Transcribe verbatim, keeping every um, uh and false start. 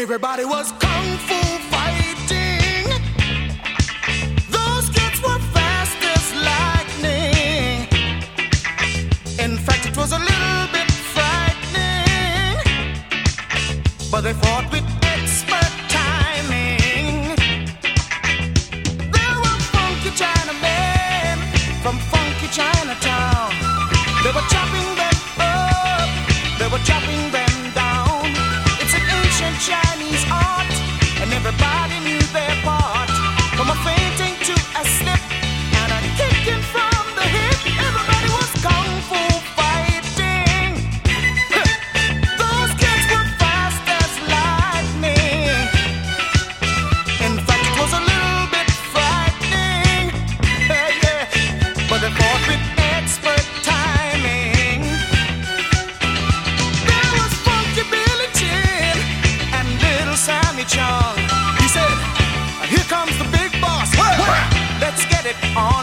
Everybody was kung fu fighting. Those kids were fast as lightning. In fact, it was a little bit frightening, but they fought with expert timing. There were funky Chinamen from funky Chinatown. They were chopping them up, they were chopping them down. It's an ancient Chinese art, and everybody knew their part. From a fainting to a slip and a kicking from the hip, everybody was kung fu fighting. Those kids were fast as lightning. In fact, it was a little bit frightening, yeah, yeah. But they fought with expert timing. There was Funky Billy Chin and Little Sammy Chung. He said, "Here comes the big boss. Let's get it on."